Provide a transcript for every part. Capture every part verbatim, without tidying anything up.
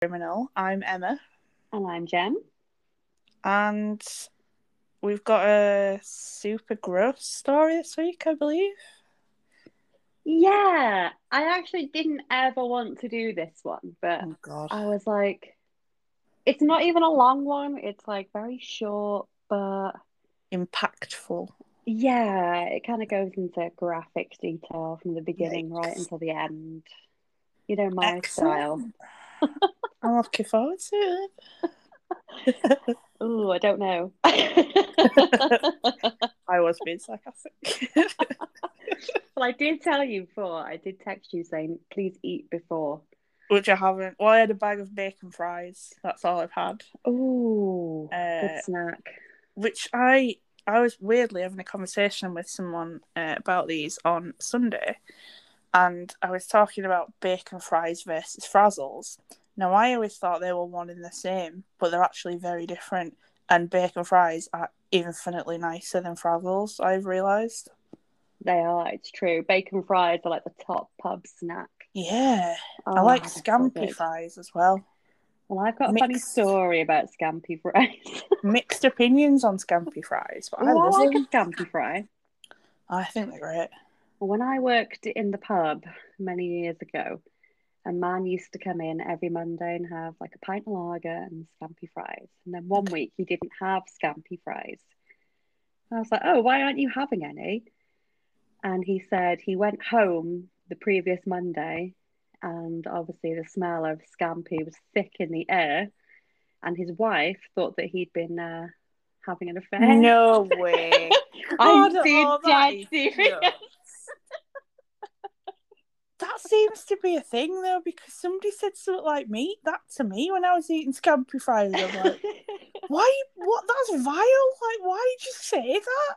Criminal. I'm Emma, And I'm Jem. and we've got a super gross story this week, I believe. Yeah, I actually didn't ever want to do this one, but Oh God, I was like, it's not even a long one. It's like very short, but impactful. yeah, it kind of goes into graphic detail from the beginning right Yikes. until the end. You know, my style. Excellent. I'm looking forward to it. Oh, I don't know. I was being sarcastic. Well, I did tell you before. I did text you saying, please eat before. Which I haven't. Well, I had a bag of bacon fries. That's all I've had. Oh, good Uh, snack. which I I was weirdly having a conversation with someone uh, about these on Sunday, and I was talking about bacon fries versus frazzles. Now, I always thought they were one and the same, but they're actually very different. And bacon fries are infinitely nicer than frazzles, I've realised. They are, it's true. Bacon fries are like the top pub snack. Yeah. I Oh, like they're so scampi good. fries as well. Well, I've got a funny Mixed story about scampi fries. mixed opinions on scampi fries, but I Oh, I love like them. a scampi fry. I think they're great. When I worked in the pub many years ago, a man used to come in every Monday and have like a pint of lager and scampi fries. And then one Okay. week he didn't have scampi fries. And I was like, oh, why aren't you having any? And he said he went home the previous Monday and obviously the smell of scampi was thick in the air. And his wife thought that he'd been uh, having an affair. No way. I'm God, dead, oh, that dead is serious. nuts. That seems to be a thing though, because somebody said something like me that to me when I was eating scampi fries. I'm like, why? What? That's vile. Like, why did you say that?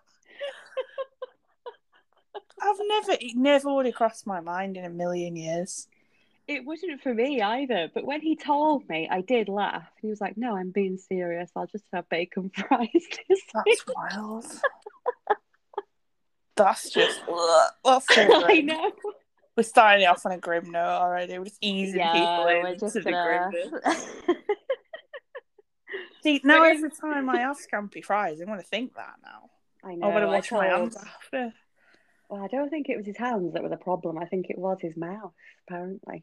I've never, it never would have crossed my mind in a million years. It wasn't for me either, but when he told me, I did laugh. He was like, "No, I'm being serious. I'll just have bacon fries this That's week." wild. That's just, ugh, that's so I grim. know. We're starting off on a grim note already. We're just easing people Yeah, in we're into just the gonna. grimness. See, But now it, every time I have scampi fries, I'm going to think that now. I I'm going to know. I wash my told. hands after. Well, I don't think it was his hands that were the problem. I think it was his mouth, apparently.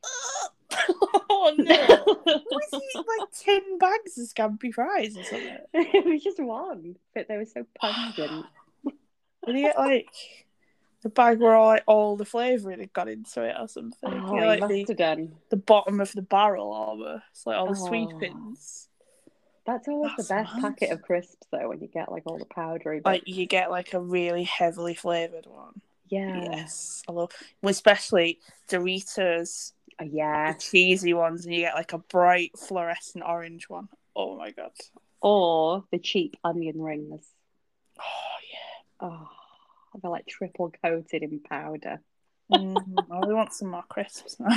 Oh no! Was he like ten bags of scampi fries or something? It was just one, but they were so pungent. Did he get like the bag where all like all the flavouring had got into it or something? You Oh, know, he like must the have done. the bottom of the barrel almost, like all the sweet Oh, pins. that's always the That's best mad. packet of crisps, though, when you get like all the powdery Like bits. you get like a really heavily flavoured one. Yeah. Yes, I love, well, especially Doritos, Oh, the yeah. cheesy ones, and you get like a bright fluorescent orange one. Oh my god. Or the cheap onion rings. Oh yeah. Oh, they're like triple coated in powder. Mm, I really want some more crisps now.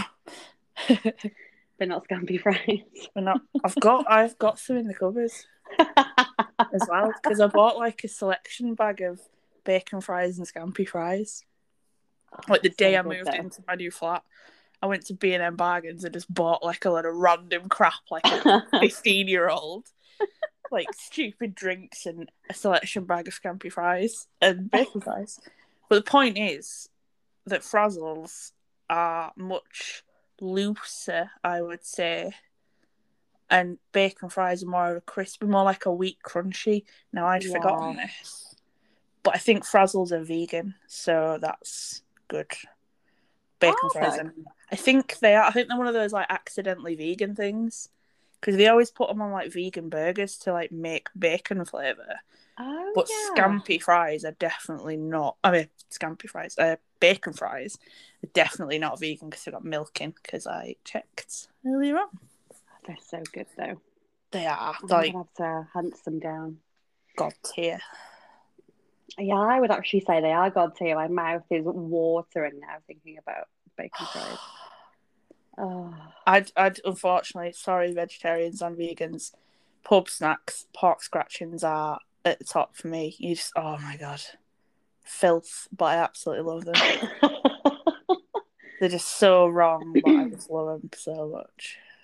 They're not scampi fries. But not. I've got. I've got some in the cupboards as well because I bought like a selection bag of bacon fries and scampi fries. Oh, Like the day so I good moved though. into my new flat, I went to B and M Bargains and just bought like a lot of random crap, like a fifteen-year-old, like stupid drinks and a selection bag of scampi fries and bacon fries. But the point is that frazzles are much looser, I would say, and bacon fries are more of a crispy, more like a wheat crunchy. Now I'd Yeah. forgotten this, but I think frazzles are vegan, so that's good. Bacon Oh, fries, okay. and I think they are. I think they're one of those like accidentally vegan things because they always put them on like vegan burgers to like make bacon flavor. Oh, But yeah. scampi fries are definitely not. I mean, scampi fries, uh, bacon fries are definitely not vegan because they've got milk in. Because I checked earlier on. They're so good though. They are I'm like gonna have to hunt some down. god tier. Yeah, I would actually say they are god tier. My mouth is watering now thinking about bacon fries. Oh, I'd, I'd unfortunately, sorry, vegetarians and vegans, pub snacks, pork scratchings are at the top for me. You just, oh my god, filth, but I absolutely love them. They're just so wrong, but I just love them so much.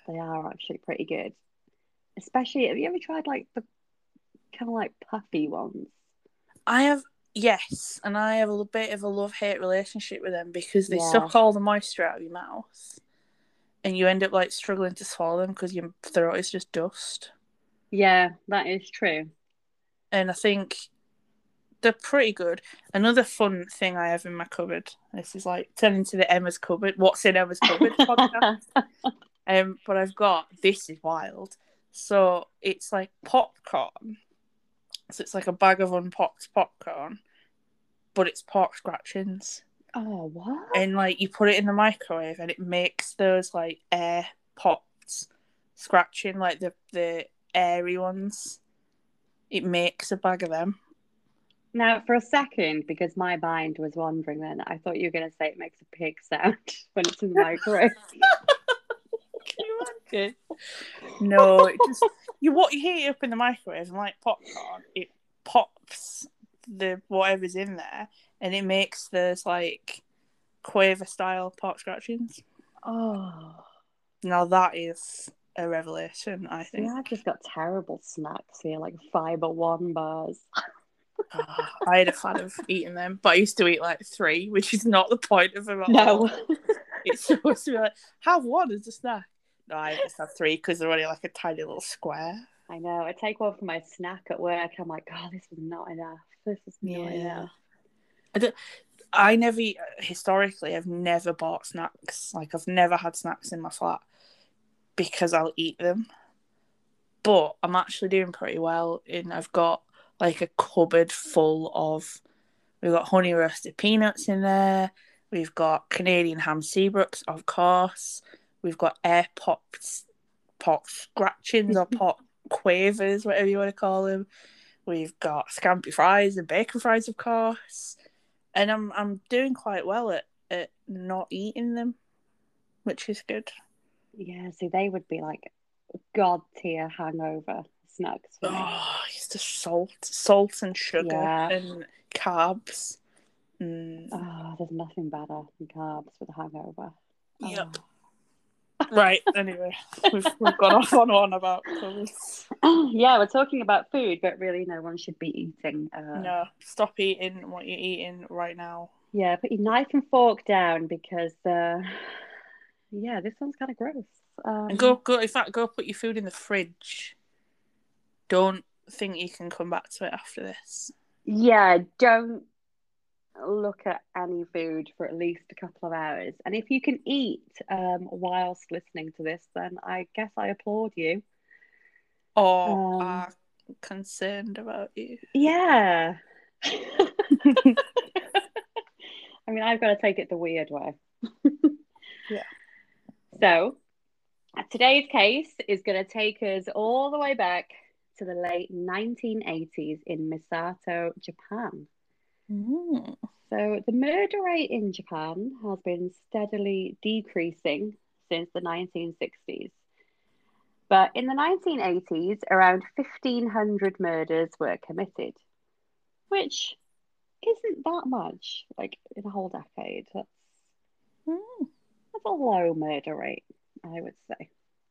They are actually pretty good. Especially, have you ever tried like the kind of like puffy ones? I have, yes, and I have a bit of a love-hate relationship with them because they Yeah. suck all the moisture out of your mouth, and you end up like struggling to swallow them because your throat is just dust. Yeah, that is true. And I think they're pretty good. Another fun thing I have in my cupboard. This is like turning to the Emma's cupboard. What's in Emma's cupboard podcast? Um, but I've got, this is wild. So it's like popcorn. So it's like a bag of unpopped popcorn, but it's pork scratchings. Oh, what? And like you put it in the microwave and it makes those like air pops scratching, like the the airy ones. It makes a bag of them. Now, for a second, because my mind was wandering then, I thought you were going to say it makes a pig sound when it's in the microwave. Can you imagine? No, it just, you what you heat it up in the microwave and like popcorn, it pops the whatever's in there and it makes those like quaver style pork scratchings. Oh. Now that is a revelation, I think. Yeah, I've just got terrible snacks here, like fiber one bars. Oh, I had a fan of eating them, but I used to eat like three, which is not the point of them at No. all. It's supposed to be like, have one as a snack. No, I just have three because they're only like a tiny little square. I know. I take one for my snack at work. I'm like, oh, this is not enough. This is not Yeah. enough. I, don't, I never, historically, I've never bought snacks. Like, I've never had snacks in my flat because I'll eat them. But I'm actually doing pretty well. And I've got like a cupboard full of, we've got honey roasted peanuts in there. We've got Canadian ham Seabrooks, of course. We've got air popped pot scratchings or pot quavers, whatever you want to call them. We've got scampi fries and bacon fries, of course. And I'm I'm doing quite well at, at not eating them, which is good. Yeah, see, they would be like god tier hangover snacks for me. Oh, it's the salt, salt and sugar Yeah. and carbs. Mm. Oh, there's nothing better than carbs with a hangover. Yep. Oh. Right, anyway, we've, we've gone off on one about colours. Yeah, we're talking about food, but really no one should be eating. Uh... No, stop eating what you're eating right now. Yeah, put your knife and fork down because, uh, yeah, this one's kind of gross. Um... And go, go. In fact, go put your food in the fridge. Don't think you can come back to it after this. Yeah, don't look at any food for at least a couple of hours. And if you can eat um, whilst listening to this, then I guess I applaud you. Or um, are concerned about you. Yeah. I mean, I've got to take it the weird way. Yeah. So, today's case is going to take us all the way back to the late nineteen eighties in Misato, Japan. Mm. So the murder rate in Japan has been steadily decreasing since the nineteen sixties. But in the nineteen eighties, around fifteen hundred murders were committed, which isn't that much, like in a whole decade. That's, Mm. that's a low murder rate, I would say.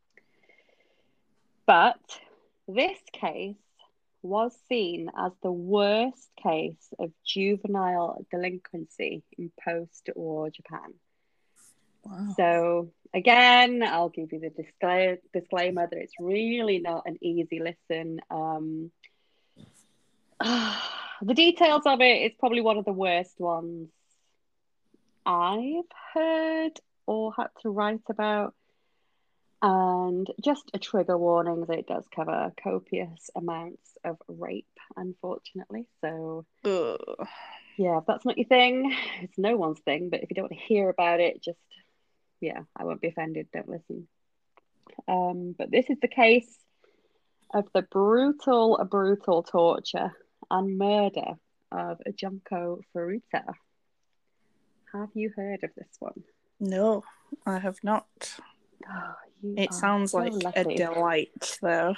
But this case was seen as the worst case of juvenile delinquency in post-war Japan. Wow. So again, I'll give you the disclaimer, disclaimer that it's really not an easy listen. Um, uh, the details of it is probably one of the worst ones I've heard or had to write about. And just a trigger warning that it does cover copious amounts of rape, unfortunately. So, Ugh. yeah, if that's not your thing, it's no one's thing. But if you don't want to hear about it, just, yeah, I won't be offended. Don't listen. Um, but this is the case of the brutal, brutal torture and murder of Junko Furuta. Have you heard of this one? No, I have not. Oh, you It are sounds so like lucky. a delight, though.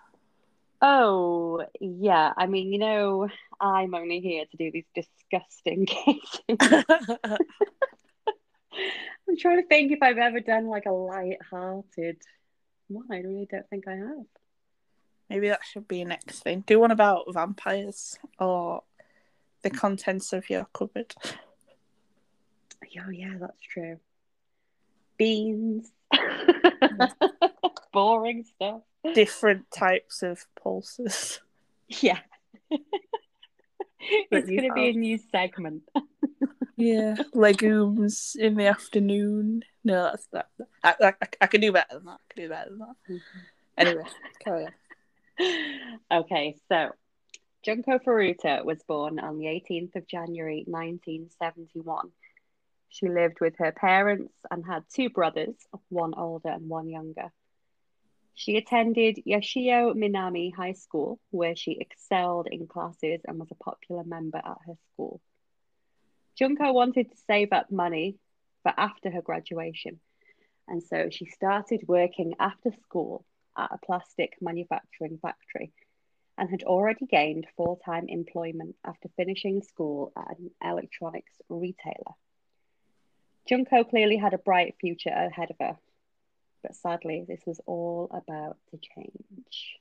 Oh, yeah. I mean, you know, I'm only here to do these disgusting cases. I'm trying to think if I've ever done like a light-hearted Well, I really don't think I have. Maybe that should be next thing. Do one about vampires or the contents of your cupboard. Oh, yeah, that's true. Beans. Boring stuff. Different types of pulses. Yeah. It's going to be a new segment. Yeah, legumes in the afternoon. No, that's that. I, I, I can do better than that. I can do better than that. Mm-hmm. Anyway, carry on. Okay, so Junko Furuta was born on the eighteenth of January, nineteen seventy-one. She lived with her parents and had two brothers, one older and one younger. She attended Yoshio Minami High School, where she excelled in classes and was a popular member at her school. Junko wanted to save up money for after her graduation, and so she started working after school at a plastic manufacturing factory and had already gained full-time employment after finishing school at an electronics retailer. Junko clearly had a bright future ahead of her, but sadly, this was all about to change.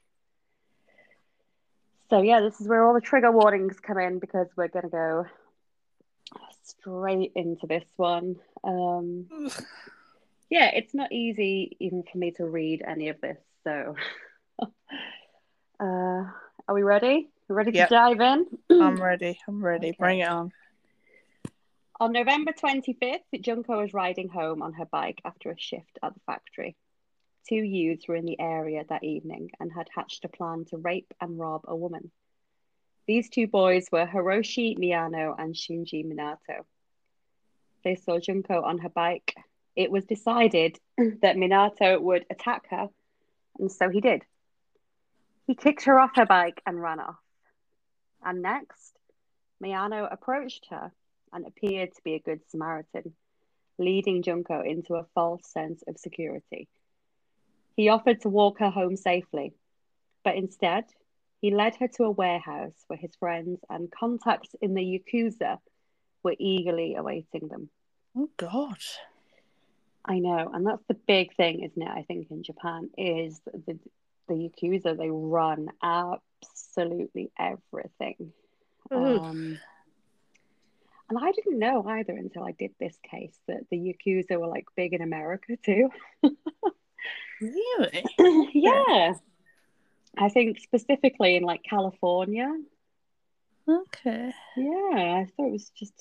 So yeah, this is where all the trigger warnings come in, because we're going to go straight into this one. Um, yeah, it's not easy even for me to read any of this, so... uh, are we ready? We're ready yep. to dive in? I'm ready. I'm ready. Okay. Bring it on. On November twenty-fifth, Junko was riding home on her bike after a shift at the factory. Two youths were in the area that evening and had hatched a plan to rape and rob a woman. These two boys were Hiroshi Miyano and Shinji Minato. They saw Junko on her bike. It was decided that Minato would attack her, and so he did. He kicked her off her bike and ran off. And next, Miyano approached her and appeared to be a good Samaritan, leading Junko into a false sense of security. He offered to walk her home safely, but instead, he led her to a warehouse where his friends and contacts in the Yakuza were eagerly awaiting them. Oh, God. I know, and that's the big thing, isn't it, I think, in Japan, is the, the Yakuza, they run absolutely everything. Um, and I didn't know either until I did this case that the Yakuza were, like, big in America, too. Really? Yeah. I think specifically in like California. Okay. Yeah, I thought it was just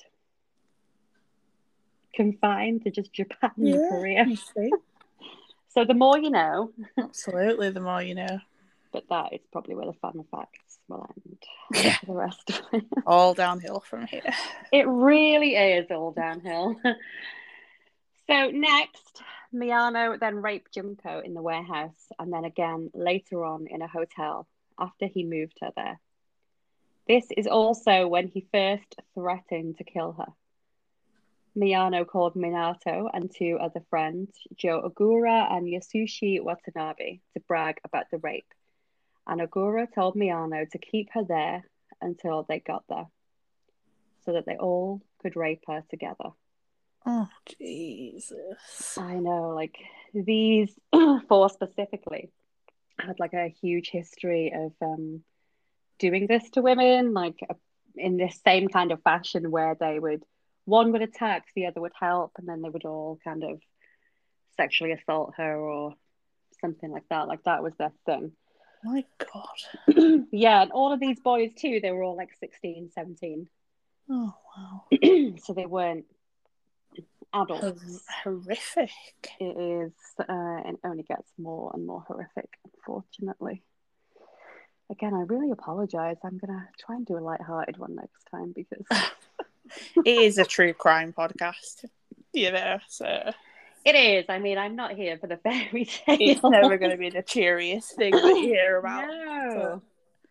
confined to just Japan yeah, and Korea. You see. So the more you know. Absolutely, the more you know. But that is probably where the fun facts will end. Yeah. For the rest of it. All downhill from here. It really is all downhill. So next, Miyano then raped Junko in the warehouse and then again later on in a hotel after he moved her there. This is also when he first threatened to kill her. Miyano called Minato and two other friends, Joe Ogura and Yasushi Watanabe, to brag about the rape. And Ogura told Miyano to keep her there until they got there, so that they all could rape her together. Oh, Jesus. I know, like, these four specifically had, like, a huge history of um, doing this to women, like, a, in this same kind of fashion where they would, one would attack, the other would help, and then they would all kind of sexually assault her or something like that. Like, that was their thing. My God. Yeah, and all of these boys, too, they were all, like, sixteen, seventeen. Oh, wow. So they weren't adults. Horrific. It is, uh, and only gets more and more horrific, unfortunately. Again, I really apologize. I'm gonna try and do a light-hearted one next time because it is a true crime podcast, you know. So it is. I mean, I'm not here for the fairy tale. It's never going to be the cheeriest thing that you hear about. No. So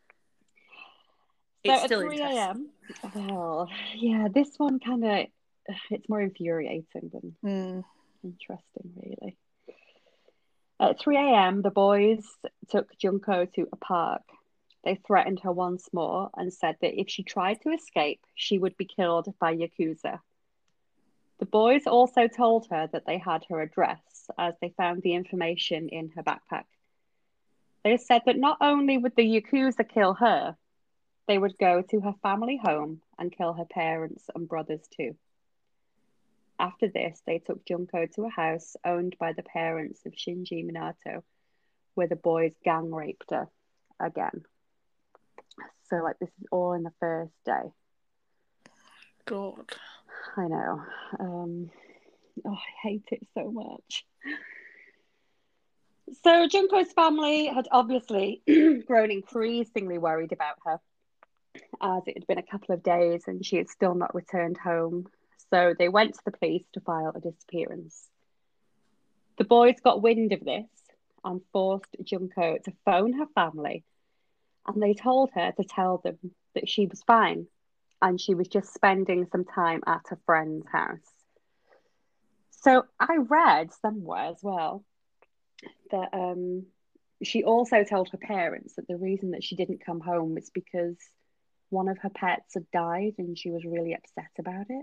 so it's at still three a.m. Well, yeah, this one kind of. It's more infuriating than mm. interesting, really. At three a.m., the boys took Junko to a park. They threatened her once more and said that if she tried to escape, she would be killed by Yakuza. The boys also told her that they had her address as they found the information in her backpack. They said that not only would the Yakuza kill her, they would go to her family home and kill her parents and brothers too. After this, they took Junko to a house owned by the parents of Shinji Minato, where the boys gang raped her again. So, like, this is all in the first day. God. I know. Um, oh, I hate it so much. So Junko's family had obviously grown increasingly worried about her, as it had been a couple of days and she had still not returned home. So they went to the police to file a disappearance. The boys got wind of this and forced Junko to phone her family, and they told her to tell them that she was fine and she was just spending some time at a friend's house. So I read somewhere as well that um, she also told her parents that the reason that she didn't come home was because one of her pets had died and she was really upset about it.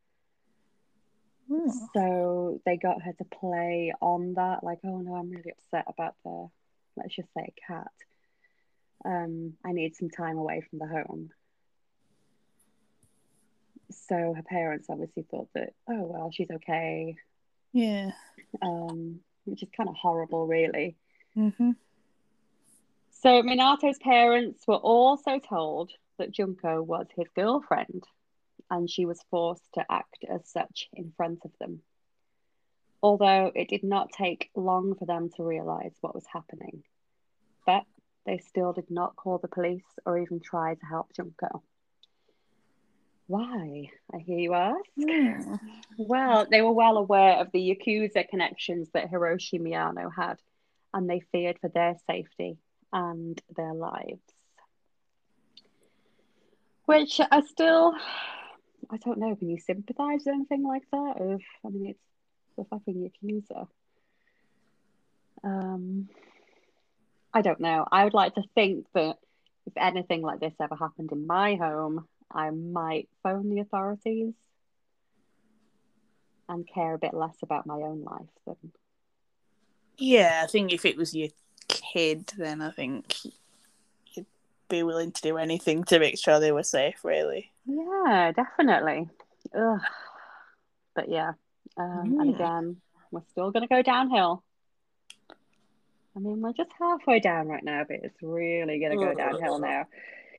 Hmm. So they got her to play on that, like, oh no, I'm really upset about the, let's just say, a cat. Um, I need some time away from the home. So her parents obviously thought that, oh well, she's okay. Yeah. Um, which is kind of horrible, really. Mm-hmm. So Minato's parents were also told that Junko was his girlfriend, and she was forced to act as such in front of them. Although it did not take long for them to realize what was happening. But they still did not call the police or even try to help Junko. Why, I hear you ask? Mm. Well, they were well aware of the Yakuza connections that Hiroshi Miyano had, and they feared for their safety and their lives. Which I still, I don't know, can you sympathise with anything like that? Of, I mean, it's the fucking Yakuza. Um, I don't know. I would like to think that if anything like this ever happened in my home, I might phone the authorities and care a bit less about my own life than. Yeah, I think if it was your kid, then I think you'd be willing to do anything to make sure they were safe, really. Yeah, definitely. Ugh. But yeah, um, mm. and again, we're still going to go downhill. I mean, we're just halfway down right now, but it's really going to go downhill now.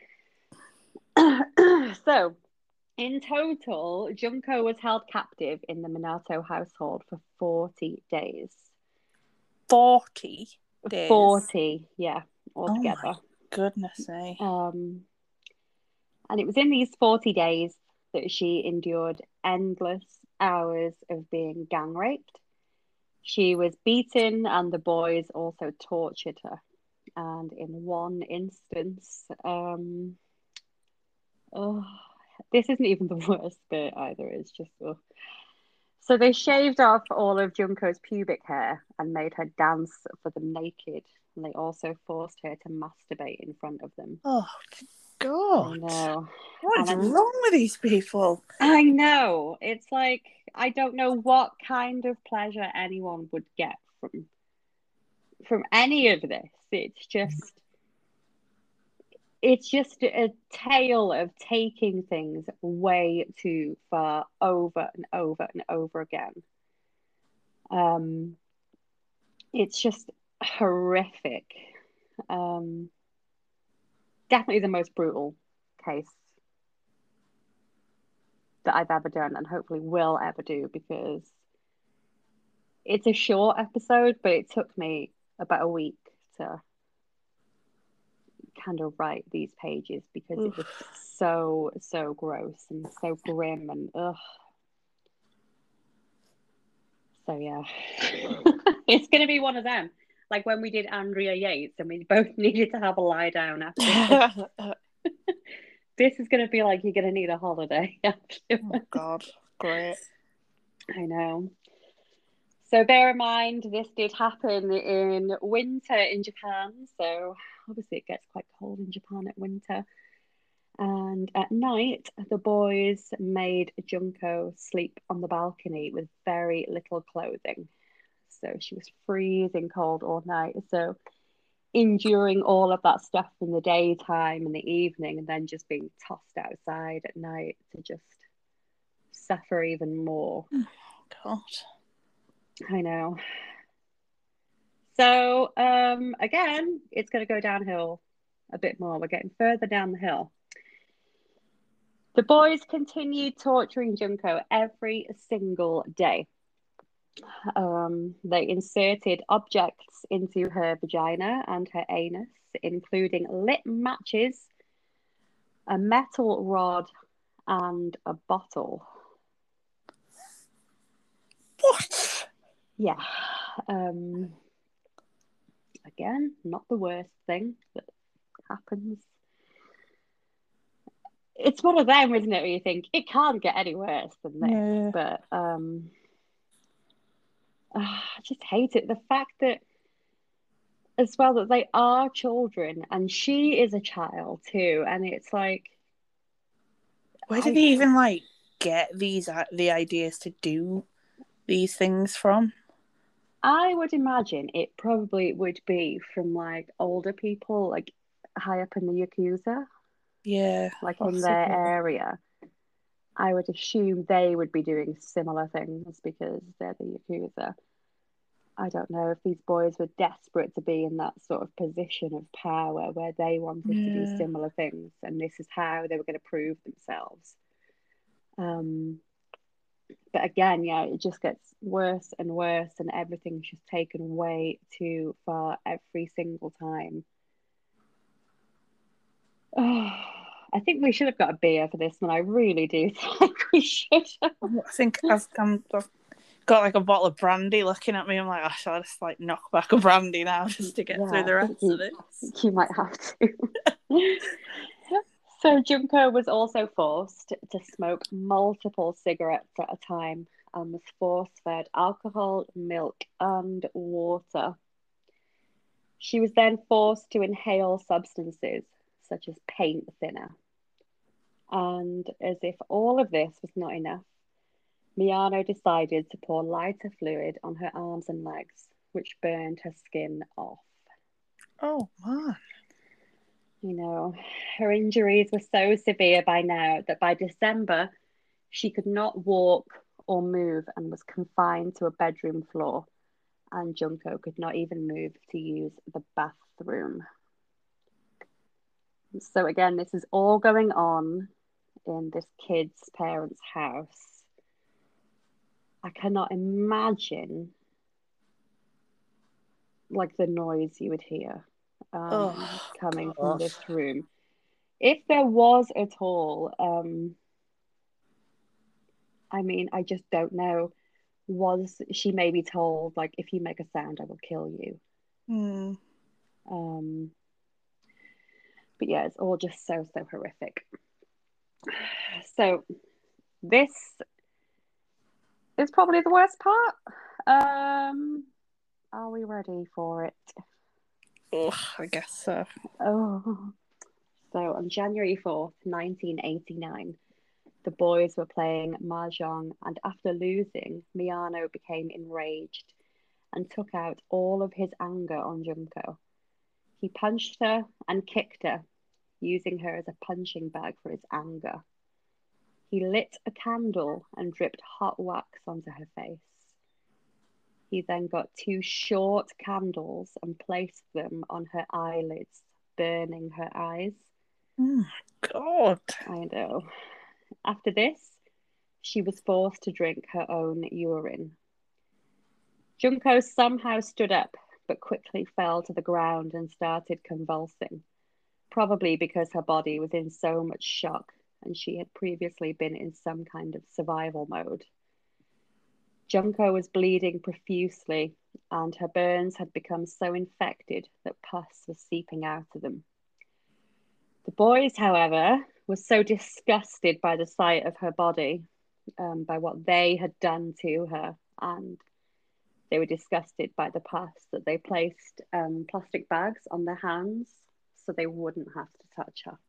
So, in total, Junko was held captive in the Minato household for forty days. forty days? forty, yeah, altogether. Oh my goodness me. Um, and it was in these forty days that she endured endless hours of being gang raped. She was beaten, and the boys also tortured her. And in one instance, um, oh, this isn't even the worst bit either. It's just, oh. So they shaved off all of Junko's pubic hair and made her dance for them naked. And they also forced her to masturbate in front of them. Oh, God. I know. What is wrong with these people? I know. It's like, I don't know what kind of pleasure anyone would get from from any of this. It's just it's just a tale of taking things way too far over and over and over again. Um, it's just horrific. Um, definitely the most brutal case that I've ever done, and hopefully will ever do, because it's a short episode, but it took me about a week to kind of write these pages because Oof. It was so so gross and so grim and ugh. So yeah, it's gonna be one of them. Like when we did Andrea Yates and we both needed to have a lie down after. This is gonna be like you're gonna need a holiday. Oh God, great. I know. So bear in mind, this did happen in winter in Japan. So obviously it gets quite cold in Japan at winter. And at night, the boys made Junko sleep on the balcony with very little clothing. so she was freezing cold all night. So enduring all of that stuff in the daytime and the evening, and then just being tossed outside at night to just suffer even more. God. I know. So um, again, it's going to go downhill a bit more. We're getting further down the hill. The boys continued torturing Junko every single day. Um, they inserted objects into her vagina and her anus, including lit matches, a metal rod, and a bottle. What? Yeah. Um, again, not the worst thing that happens. It's one of them, isn't it, where you think it can't get any worse than this. Yeah. But um, uh, I just hate it. The fact that, as well, that they are children and she is a child too. And it's like, Where do I, they even like get these uh, the ideas to do these things from? I would imagine it probably would be from like older people, like high up in the Yakuza, Yeah, like in their possibly. area. I would assume they would be doing similar things because they're the Yakuza. I don't know if these boys were desperate to be in that sort of position of power where they wanted to do Yeah. similar things, and this is how they were going to prove themselves. Um, but again, yeah, it just gets worse and worse, and everything's just taken way too far every single time. Oh, I think we should have got a beer for this one. I really do think we should have. I think I've, um, I've got like a bottle of brandy looking at me. I'm like, oh, shall I just like knock back a brandy now just to get Yeah, through the I rest think you, of this? think you might have to. So Junko was also forced to smoke multiple cigarettes at a time and was force-fed alcohol, milk, and water. She was then forced to inhale substances such as paint thinner. And as if all of this was not enough, Miyano decided to pour lighter fluid on her arms and legs, which burned her skin off. Oh, man. You know, her injuries were so severe by now that by December, she could not walk or move and was confined to a bedroom floor. And Junko could not even move to use the bathroom. So again, this is all going on in this kid's parents' house. I cannot imagine like the noise you would hear um, Oh, coming God. from this room. If there was at all, um, I mean, I just don't know. Was she maybe told, like, if you make a sound, I will kill you? Hmm. Um, but yeah, it's all just so, so horrific. So this is probably the worst part. Um, are we ready for it? Oh, I guess so. Oh, so on January fourth, nineteen eighty-nine, the boys were playing mahjong, and after losing, Miyano became enraged and took out all of his anger on Junko. He punched her and kicked her, using her as a punching bag for his anger. He lit a candle and dripped hot wax onto her face. He then got two short candles and placed them on her eyelids, burning her eyes. Oh, God. I know. After this, she was forced to drink her own urine. Junko somehow stood up, but quickly fell to the ground and started convulsing, probably because her body was in so much shock and she had previously been in some kind of survival mode. Junko was bleeding profusely, and her burns had become so infected that pus was seeping out of them. The boys, however, were so disgusted by the sight of her body, um, by what they had done to her, and they were disgusted by the pus, that they placed um, plastic bags on their hands so they wouldn't have to touch her.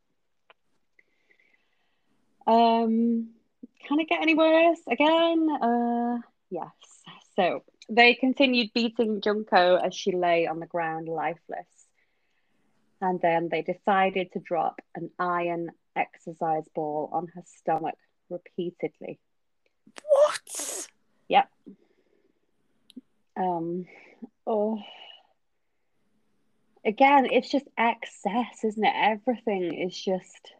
Um, can it get any worse? Again, uh, yes. So They continued beating Junko as she lay on the ground lifeless. And then they decided to drop an iron exercise ball on her stomach repeatedly. What? Yep. Um, oh. Again, it's just excess, isn't it? Everything is just,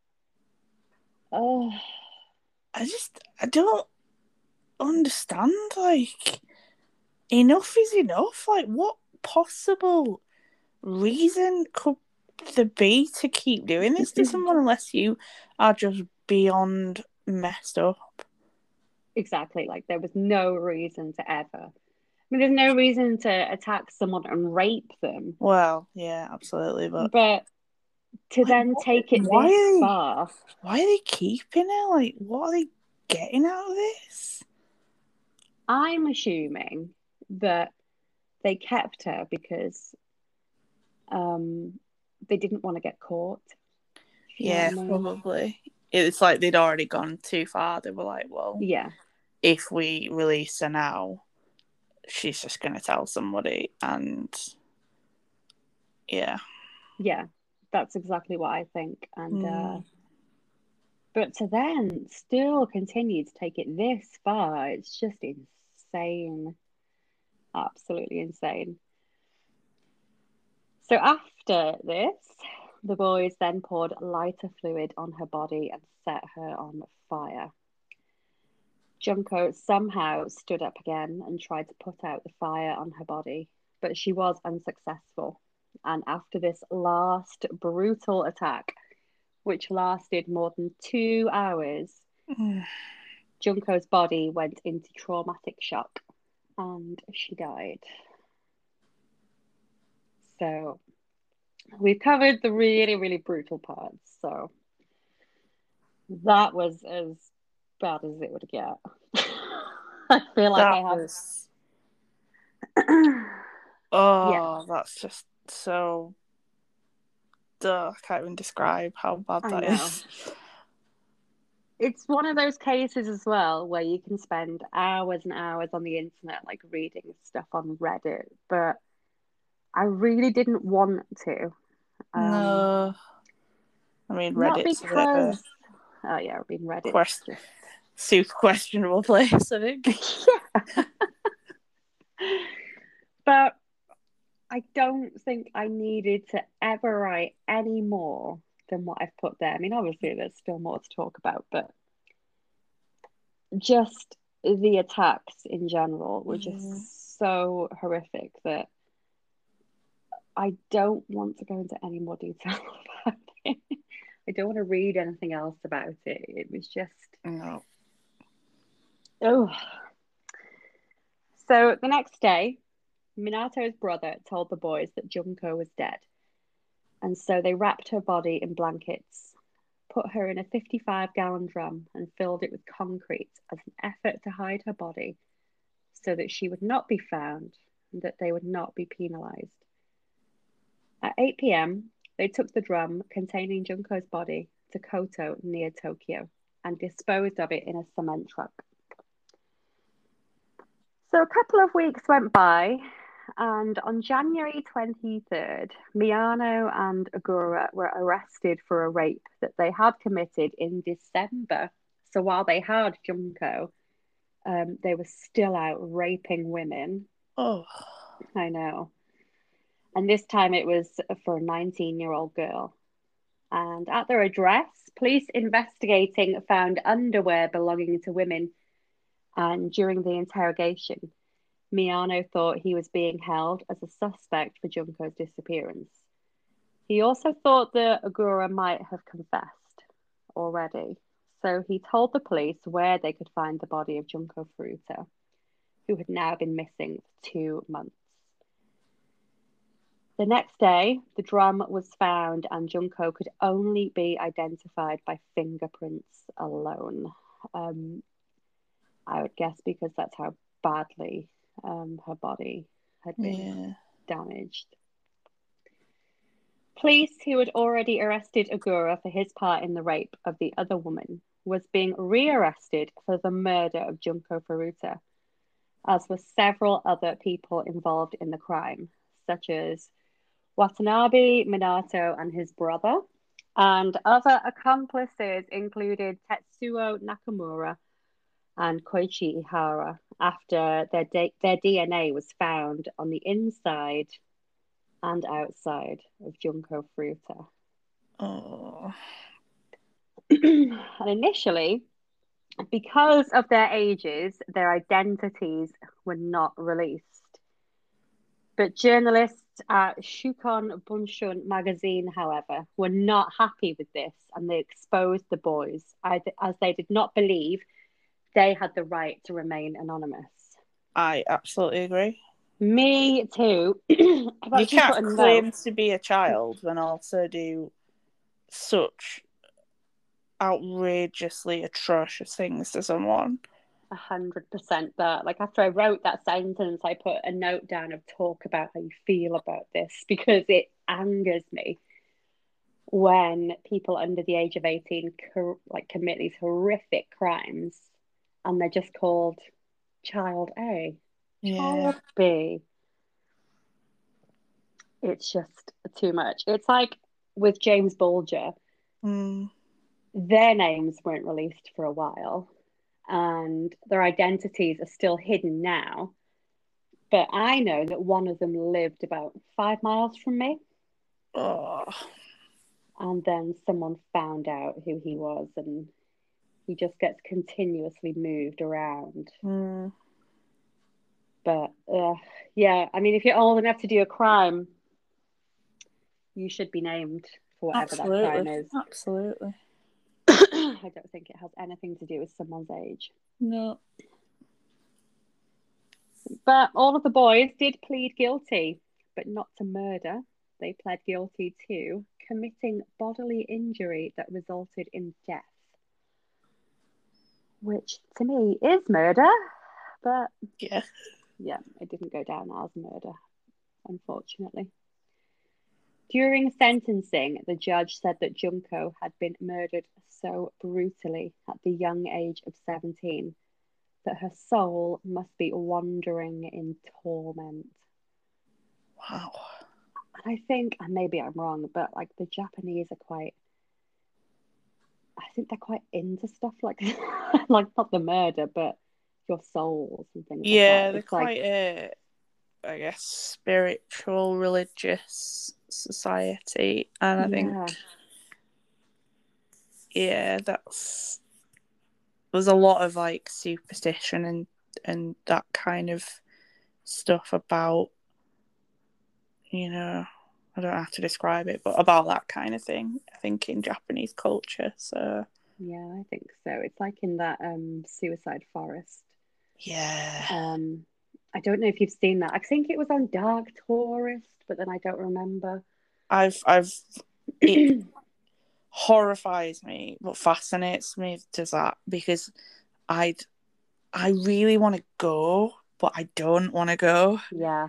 oh. I just, I don't understand. Like, enough is enough. Like, what possible reason could there be to keep doing this to someone unless you are just beyond messed up? Exactly. Like, there was no reason to ever. I mean, there's no reason to attack someone and rape them. Well, yeah, absolutely. But, but to like, then what, take it why this are they, far. Why are they keeping her? Like, what are they getting out of this? I'm assuming that they kept her because um, they didn't want to get caught. You Yeah, I mean? probably. It's like they'd already gone too far. They were like, well, yeah, if we release her now, she's just going to tell somebody. And yeah. Yeah, that's exactly what I think. And mm. uh, but to then still continue to take it this far, it's just insane. Absolutely insane. So after this, the boys then poured lighter fluid on her body and set her on fire. Junko somehow stood up again and tried to put out the fire on her body, but she was unsuccessful. And after this last brutal attack, which lasted more than two hours, Mm. Junko's body went into traumatic shock and she died. So we've covered the really, really brutal parts. So that was as bad as it would get. I feel like That I have. was. Oh, yeah, that's just so. Duh, I can't even describe how bad I that know. is. It's one of those cases as well where you can spend hours and hours on the internet, like reading stuff on Reddit, but I really didn't want to. Um, No. I mean, not Reddit's a bit of a because, oh yeah, I mean Reddit's quest- just super questionable place, I think. yeah. But I don't think I needed to ever write any more than what I've put there. I mean, obviously, there's still more to talk about, but just the attacks in general were Yeah. just so horrific that I don't want to go into any more detail about it. I don't want to read anything else about it. It was just, No. oh. So the next day, Minato's brother told the boys that Junko was dead. And so they wrapped her body in blankets, put her in a fifty-five gallon drum, and filled it with concrete as an effort to hide her body so that she would not be found and that they would not be penalized. At eight p.m., they took the drum containing Junko's body to Koto near Tokyo and disposed of it in a cement truck. So a couple of weeks went by, and on January twenty-third, Miyano and Agura were arrested for a rape that they had committed in December. So while they had Junko, um, they were still out raping women. Oh. I know. And this time it was for a nineteen-year-old girl. And at their address, police investigating found underwear belonging to women. And during the interrogation, Miyano thought he was being held as a suspect for Junko's disappearance. He also thought that Agura might have confessed already. So he told the police where they could find the body of Junko Furuta, who had now been missing for two months. The next day, the drum was found and Junko could only be identified by fingerprints alone. Um, I would guess because that's how badly um, her body had been Yeah. damaged. Police who had already arrested Agura for his part in the rape of the other woman was being rearrested for the murder of Junko Furuta. as were several other people involved in the crime, such as Watanabe Minato and his brother. And other accomplices included Tetsuo Nakamura and Koichi Ihara after their, D- their D N A was found on the inside and outside of Junko Furuta. Oh. And initially, because of their ages, their identities were not released. But journalists at Shukon Bunshun magazine, however, were not happy with this, and they exposed the boys as they did not believe they had the right to remain anonymous. I absolutely agree. Me too. You can't claim note. to be a child and also do such outrageously atrocious things to someone. A hundred percent that. Like, after I wrote that sentence, I put a note down of talk about how you feel about this, because it angers me when people under the age of eighteen co- like commit these horrific crimes and they're just called child A, yeah. child B. It's just too much. It's like with James Bulger, mm. their names weren't released for a while and their identities are still hidden now. But I know that one of them lived about five miles from me. Oh. And then someone found out who he was, and he just gets continuously moved around. Mm. But uh, yeah, I mean, if you're old enough to do a crime, you should be named for whatever Absolutely. that crime is. Absolutely. I don't think it has anything to do with someone's age. No. But all of the boys did plead guilty, but not to murder. They pled guilty to committing bodily injury that resulted in death, which to me is murder, but yeah, yeah, it didn't go down as murder, unfortunately. During sentencing, the judge said that Junko had been murdered so brutally at the young age of seventeen that her soul must be wandering in torment. Wow. I think, and maybe I'm wrong, but like the Japanese are quite, I think they're quite into stuff like like not the murder, but your souls and things yeah, like that. they're it's quite like, a, I guess, spiritual, religious society, and I yeah. think, yeah, that's there's a lot of like superstition and and that kind of stuff about, you know, I don't have to describe it, but about that kind of thing, I think, in Japanese culture. So yeah, I think so. It's like in that um Suicide Forest. Yeah. Um, I don't know if you've seen that. I think it was on Dark Tourist, but then I don't remember. I've I've it horrifies me, but fascinates me does that, because I'd I really want to go, but I don't want to go. Yeah.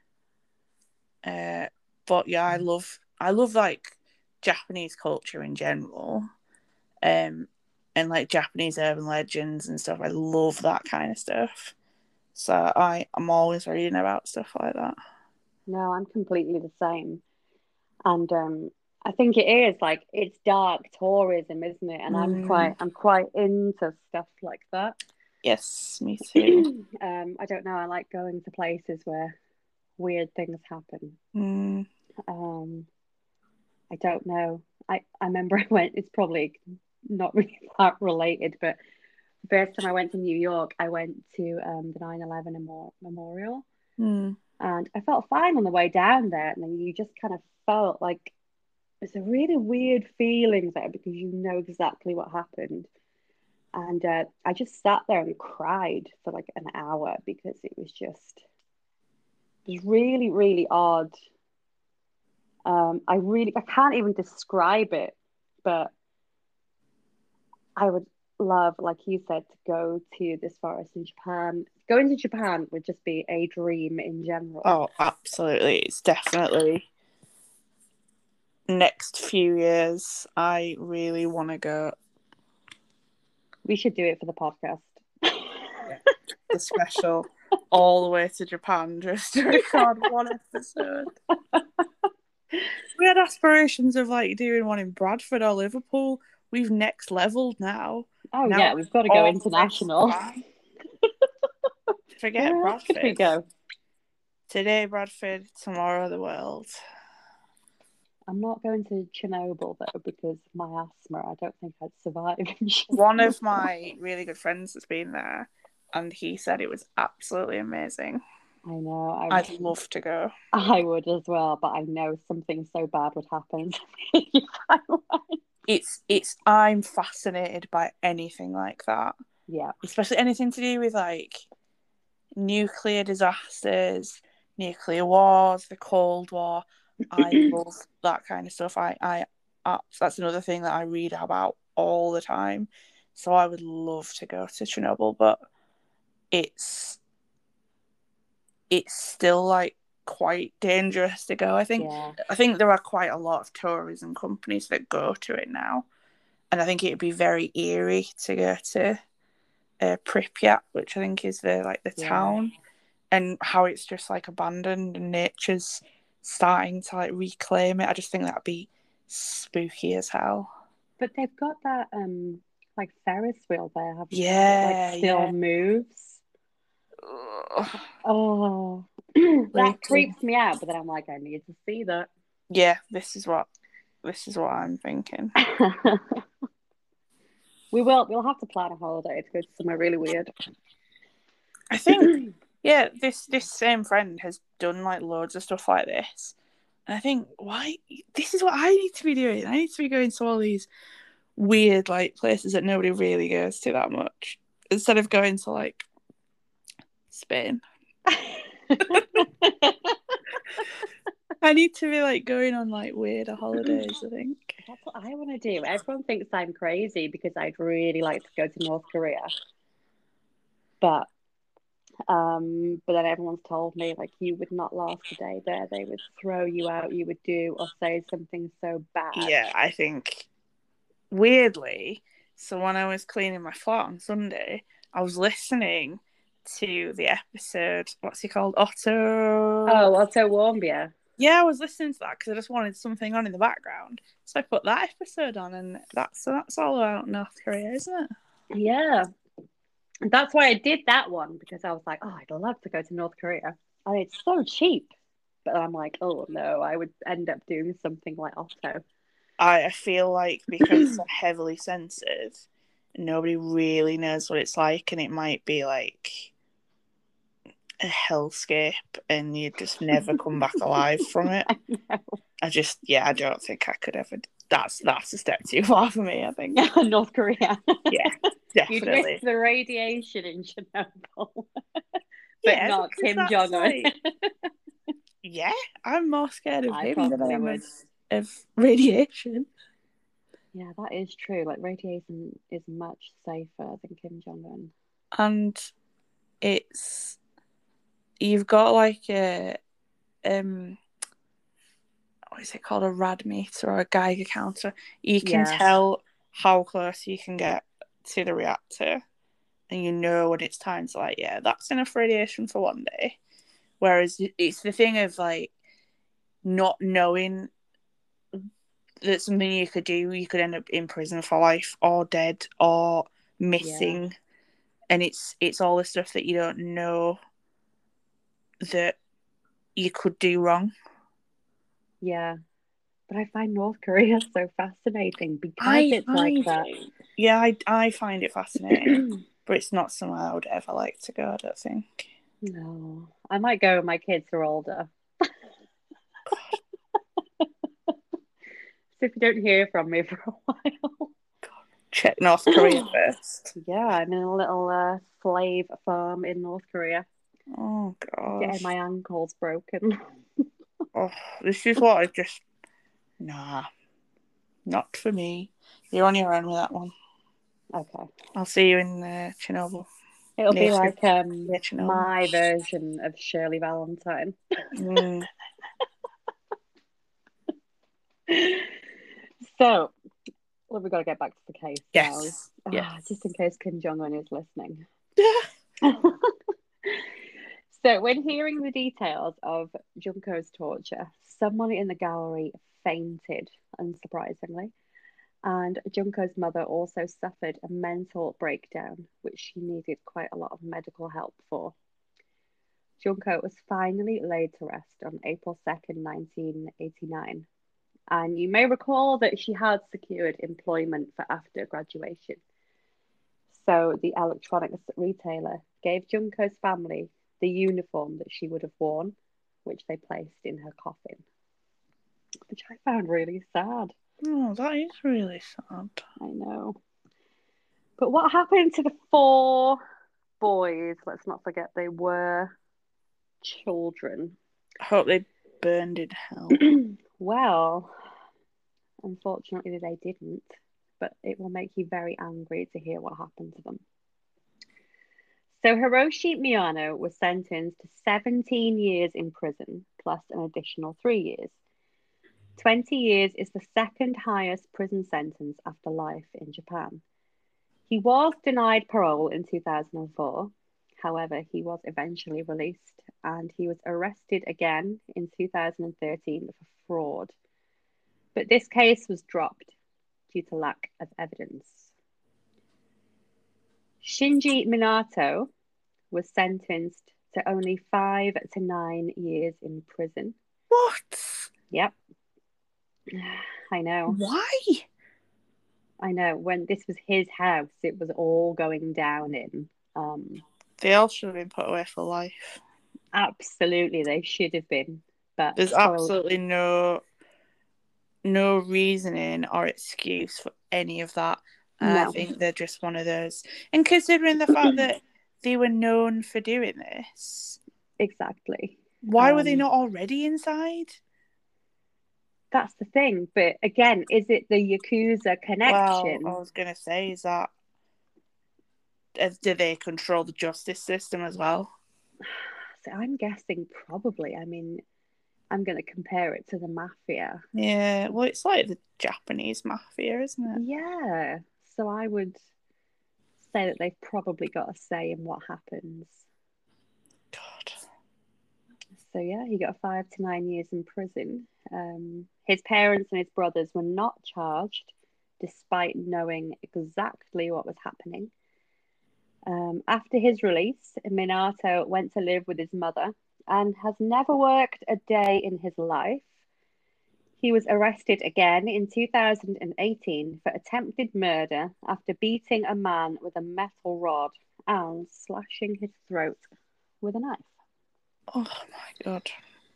Uh, but yeah, I love I love like Japanese culture in general, um, and like Japanese urban legends and stuff. I love that kind of stuff. So I I'm always reading about stuff like that. No, I'm completely the same. And um, I think it is like it's dark tourism, isn't it? And mm. I'm quite I'm quite into stuff like that. Yes, me too. um, I don't know. I like going to places where weird things happen. Mm. Um, I don't know. I, I remember I went, it's probably not really that related, but the first time I went to New York, I went to um, the nine eleven memorial. Mm. And I felt fine on the way down there. And then you just kind of felt like it's a really weird feeling there because you know exactly what happened. And uh, I just sat there and cried for like an hour because it was just, it was really, really odd. Um, I really, I can't even describe it, but I would love, like you said, to go to this forest in Japan. Going to Japan would just be a dream in general. Oh, absolutely. It's definitely next few years. I really want to go. We should do it for the podcast. Yeah. The special all the way to Japan just to record one episode. We had aspirations of like doing one in Bradford or Liverpool. We've next leveled now. Oh now yeah, we've got to go international. Forget Where else could we Bradford. go? Today Bradford, tomorrow the world. I'm not going to Chernobyl though because of my asthma. I don't think I'd survive. in One of Chernobyl. my really good friends has been there, and he said it was absolutely amazing. I know. I, I'd love to go. I would as well, but I know something so bad would happen to me if I went. It's it's. I'm fascinated by anything like that, Yeah, especially anything to do with like nuclear disasters, nuclear wars, the Cold War. I love that kind of stuff. I, I, uh, that's another thing that I read about all the time. So I would love to go to Chernobyl, but it's it's still like quite dangerous to go. I think yeah, I think there are quite a lot of tourism companies that go to it now, and I think it'd be very eerie to go to uh, Pripyat, which I think is the like the yeah. town, and how it's just like abandoned and nature's starting to like reclaim it. I just think that'd be spooky as hell. But they've got that um like Ferris wheel there, haven't they? That Yeah, like still yeah. moves. Ugh, Oh, that brutal. creeps me out. But then I'm like, I need to see that. Yeah, this is what this is what I'm thinking. We will. We'll have to plan a holiday to go to somewhere really weird. I think yeah, this this same friend has done like loads of stuff like this. And I think, why this is what I need to be doing. I need to be going to all these weird like places that nobody really goes to that much. Instead of going to like Spain. I need to be like going on like weirder holidays, I think. That's what I want to do. Everyone thinks I'm crazy because I'd really like to go to North Korea. But um, but then everyone's told me like you would not last a day there. They would throw you out, you would do or say something so bad. Yeah, I think weirdly, so when I was cleaning my flat on Sunday, I was listening to the episode, what's he called? Otto. Oh, Otto Warmbier. Yeah, I was listening to that because I just wanted something on in the background. So I put that episode on, and that's so that's all about North Korea, isn't it? Yeah. That's why I did that one because I was like, oh, I'd love to go to North Korea. And it's so cheap. But I'm like, oh no, I would end up doing something like Otto. I, I feel like because it's so heavily censored, nobody really knows what it's like, and it might be like a hellscape, and you just never come back alive from it. I know. I just, yeah, I don't think I could ever. That's that's a step too far for me, I think. North Korea. Yeah, You'd definitely. risk the radiation in Chernobyl, but Yeah, not because Kim that's Jong Un. like- yeah, I'm more scared of I him than I probably am would. of, of radiation. Yeah, that is true. Like radiation is much safer than Kim Jong Un. And it's you've got like a um what is it called, a rad meter or a Geiger counter. You can Yeah. tell how close you can get to the reactor, and you know when it's time to like, yeah, that's enough radiation for one day. Whereas it's the thing of like not knowing that something you could do, you could end up in prison for life or dead or missing. Yeah. And it's it's all the stuff that you don't know that you could do wrong. Yeah. But I find North Korea so fascinating because I it's like that. It. Yeah, I, I find it fascinating. But it's not somewhere I would ever like to go, I don't think. No. I might go when my kids are older. So if you don't hear from me for a while, check North Korea first. Yeah, I'm in a little uh, slave farm in North Korea. Oh god. Getting my ankles broken. Oh, this is what I just nah. Not for me. You're on your own with that one. Okay. I'll see you in uh, Chernobyl. It'll Near be like um Chernobyl. my version of Shirley Valentine. Mm. So, well, we've got to get back to the case yes. now. Yes. Oh, just in case Kim Jong Un is listening. So, when hearing the details of Junko's torture, someone in the gallery fainted, unsurprisingly. And Junko's mother also suffered a mental breakdown, which she needed quite a lot of medical help for. Junko was finally laid to rest on April second, nineteen eighty-nine. And you may recall that she had secured employment for after graduation. So the electronics retailer gave Junko's family the uniform that she would have worn, which they placed in her coffin, which I found really sad. Oh, that is really sad. I know. But what happened to the four boys? Let's not forget they were children. I hope they burned in hell. Well, unfortunately they didn't, but it will make you very angry to hear what happened to them. So Hiroshi Miyano was sentenced to seventeen years in prison, plus an additional three years. twenty years is the second highest prison sentence after life in Japan. He was denied parole in two thousand four. However, he was eventually released and he was arrested again in two thousand thirteen for fraud. But this case was dropped due to lack of evidence. Shinji Minato was sentenced to only five to nine years in prison. What? Yep. I know. Why? I know. When this was his house, it was all going down in. Um, they all should have been put away for life. Absolutely, they should have been. But there's absolutely no no reasoning or excuse for any of that. And no. I think they're just one of those. And considering the fact that they were known for doing this. Exactly. Why um, were they not already inside? That's the thing. But again, is it the Yakuza connection? Well, I was going to say, is that... do they control the justice system as well? So I'm guessing probably. I mean, I'm going to compare it to the mafia. Yeah, well, it's like the Japanese mafia, isn't it? Yeah. So I would say that they've probably got a say in what happens. God. So yeah, he got five to nine years in prison. Um, his parents and his brothers were not charged, despite knowing exactly what was happening. Um, after his release, Minato went to live with his mother and has never worked a day in his life. He was arrested again in two thousand eighteen for attempted murder after beating a man with a metal rod and slashing his throat with a knife. Oh my God.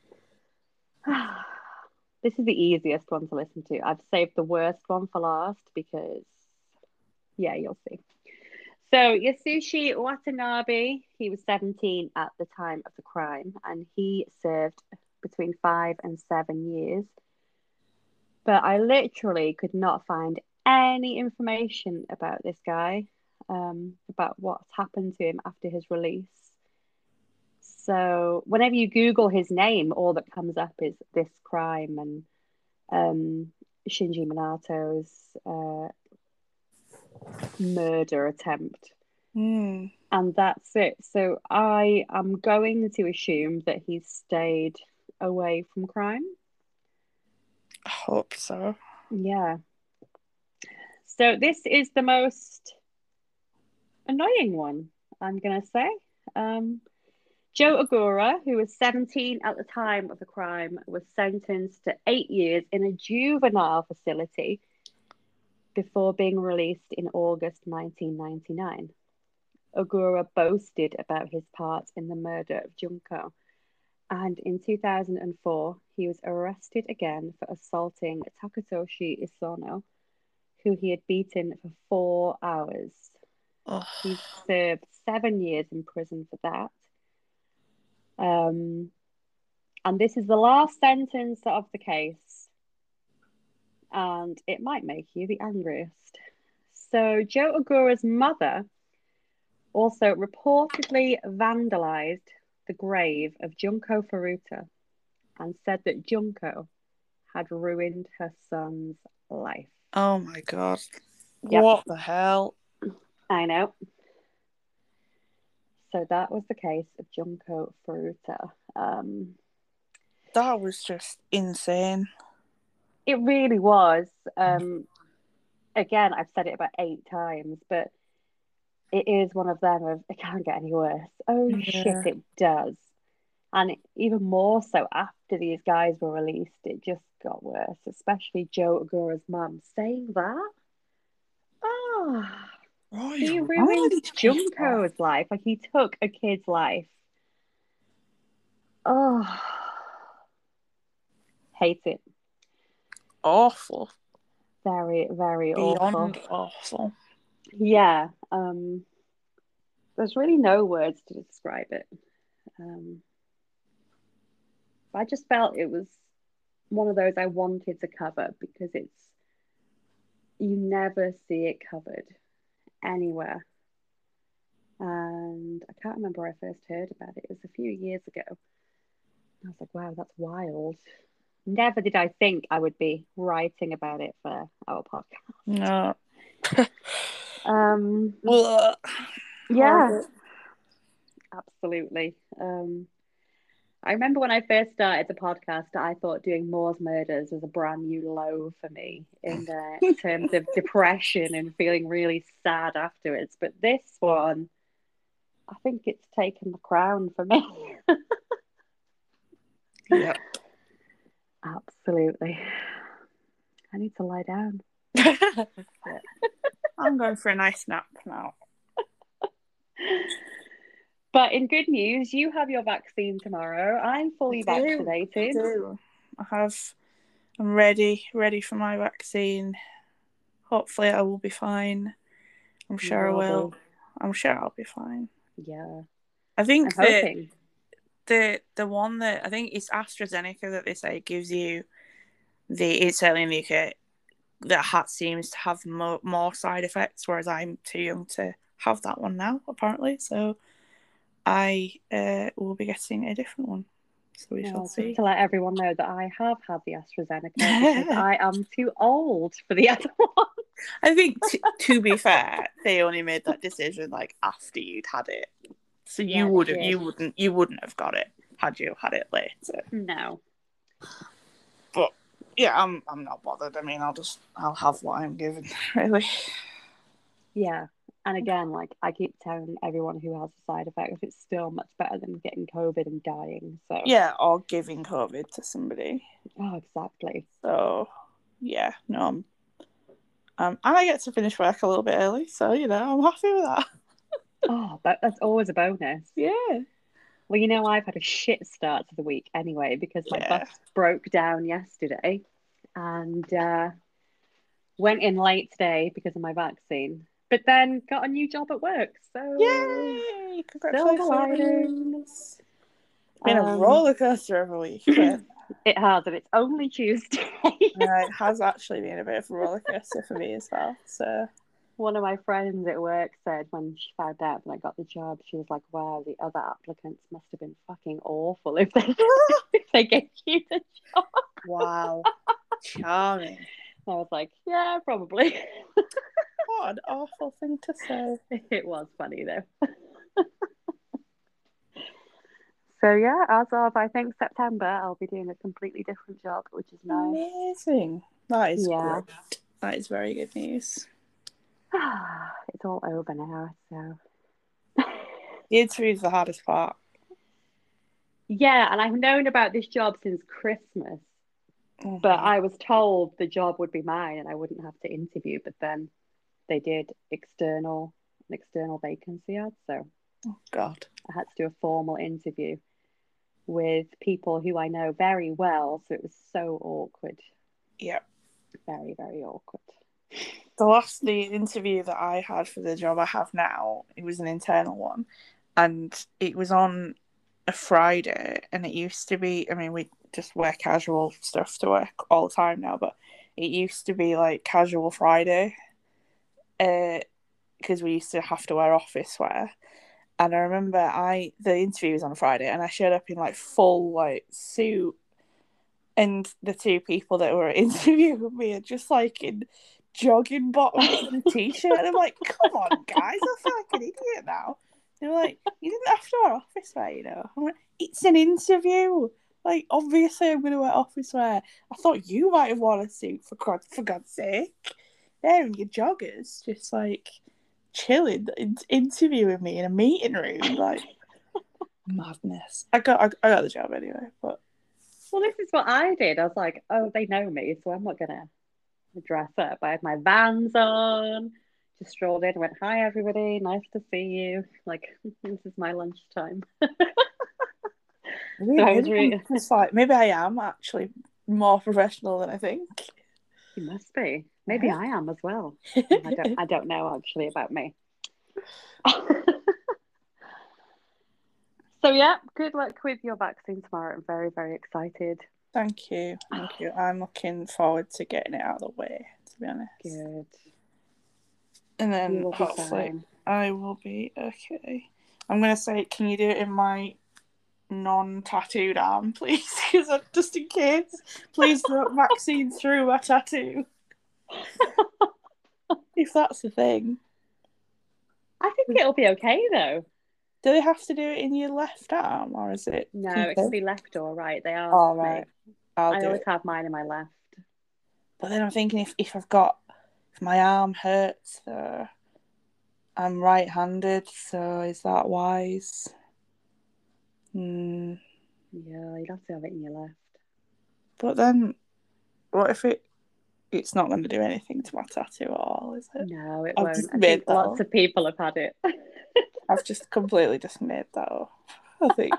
This is the easiest one to listen to. I've saved the worst one for last because, yeah, you'll see. So Yasushi Watanabe, he was seventeen at the time of the crime, and he served between five and seven years. But I literally could not find any information about this guy, um, about what's happened to him after his release. So whenever you Google his name, all that comes up is this crime and um, Shinji Minato's uh, murder attempt. Mm. And that's it. So I am going to assume that he's stayed away from crime. I hope so. Yeah. So this is the most annoying one, I'm going to say. Um, Joe Ogura, who was seventeen at the time of the crime, was sentenced to eight years in a juvenile facility before being released in August nineteen ninety-nine. Ogura boasted about his part in the murder of Junko, and in two thousand four, he was arrested again for assaulting Takatoshi Isono, who he had beaten for four hours. Oh. He served seven years in prison for that. Um, and this is the last sentence of the case, and it might make you the angriest. So Joe Ogura's mother also reportedly vandalized the grave of Junko Furuta and said that Junko had ruined her son's life. Oh my God. Yep. What the hell? I know. So that was the case of Junko Furuta. Um, That was just insane. it really was. Um, again, I've said it about eight times, but it is one of them of it can't get any worse. Oh shit, Yeah. it does. And it, even more so after these guys were released, it just got worse, especially Joe Agura's mum saying that. Oh, Oh, he you ruined really take that. Junko's life. Like he took a kid's life. Oh, hate it. Awful. Very, very awful. Beyond awful. Yeah. Um, there's really no words to describe it. Um, I just felt it was one of those I wanted to cover because it's you never see it covered anywhere. And I can't remember where I first heard about it. It was a few years ago. I was like, wow, that's wild. Never did I think I would be writing about it for our podcast. No. Um, Ugh. yeah, Horrible. absolutely. Um, I remember when I first started the podcast, I thought doing Moore's Murders was a brand new low for me in uh, terms of depression and feeling really sad afterwards. But this one, I think it's taken the crown for me. Yeah. Absolutely. I need to lie down. I'm going for a nice nap now. But in good news, you have your vaccine tomorrow. I'm fully I do. vaccinated. I do. I have. I'm ready. Ready for my vaccine. Hopefully, I will be fine. I'm You sure I will will. be. I'm sure I'll be fine. Yeah. I I'm think that hoping. the the one that I think it's AstraZeneca that they say gives you the it's certainly in the U K that hat seems to have more, more side effects, whereas I'm too young to have that one now apparently. So I uh, will be getting a different one. So we shall Well, see. just to let everyone know that I have had the AstraZeneca because I am too old for the other one. I think t- to be fair, they only made that decision like after you'd had it, so you Yeah, they would have, did. you wouldn't, you wouldn't have got it had you had it later. No. But yeah, I'm, I'm not bothered. I mean, I'll just, I'll have what I'm given, really. Yeah. And again, like I keep telling everyone who has a side effect, it's still much better than getting COVID and dying. So Yeah, or giving COVID to somebody. oh, exactly. So yeah, no, I'm, um, and I get to finish work a little bit early, so you know, I'm happy with that. Oh, but that's always a bonus. Yeah. Well, you know, I've had a shit start to the week anyway because my Yeah. bus broke down yesterday and uh, went in late today because of my vaccine, but then got a new job at work. So, Yay! silver Congratulations. lining. It's been a Um, roller coaster of a week, but it has, and it's only Tuesday. yeah, it has actually been a bit of a roller coaster for me as well. So One of my friends at work said when she found out that I got the job, she was like, wow, the other applicants must have been fucking awful if they, if they gave you the job. wow, charming. I was like, yeah, probably. What an awful thing to say. It was funny though. So yeah, as of I think September, I'll be doing a completely different job, which is nice. Amazing. That is Yeah. great. That is very good news. It's all over now, so The interview's the hardest part. yeah, and I've known about this job since Christmas, Oh, but I was told the job would be mine and I wouldn't have to interview, but then they did external an external vacancy ad, so oh God. I had to do a formal interview with people who I know very well, so it was so awkward. Yeah. Very, very awkward. The last the interview that I had for the job I have now, it was an internal one, and it was on a Friday, and it used to be, I mean, we just wear casual stuff to work all the time now, but it used to be like casual Friday, uh, because we used to have to wear office wear. And I remember I the interview was on a Friday, and I showed up in like full like suit, and the two people that were interviewing me are just like in jogging bottoms and a t-shirt. And I'm like, come on, guys, I feel like an idiot now. They were like, you didn't have to wear office wear, you know. I'm like, it's an interview. Like, obviously, I'm going to wear office wear. I thought you might have worn a suit, for God, for God's sake. There in your joggers, just like chilling, in- interviewing me in a meeting room, like madness. I got, I, I got the job anyway, but Well, this is what I did. I was like, oh, they know me, so I'm not gonna dress up. I had my Vans on, just strolled in, went, hi everybody, nice to see you. Like, this is my lunchtime. maybe, So I was maybe really, I'm just like, maybe I am actually more professional than I think. you must be. Maybe I am as well. I don't, I don't know actually about me. So yeah, good luck with your vaccine tomorrow. I'm very, very excited. Thank you, thank you. I'm looking forward to getting it out of the way, to be honest. Good. And You then will be hopefully fine. I will be okay. I'm gonna say, can you do it in my non-tattooed arm, please? Because just in case, please don't vaccine through my tattoo. If that's the thing. I think it'll be okay though. Do they have to do it in your left arm, or is it? No, can it can be left or right. They asked All me. right, I'll I do always it. have mine in my left. But then I'm thinking, if if I've got, if my arm hurts, uh, I'm right-handed, so is that wise? Hmm. Yeah, you'd have to have it in your left. But then, what if it? It's not going to do anything to my tattoo at all, is it? No, it I've won't. just I made think that lots up. of people have had it. I've just completely just made that up. I think.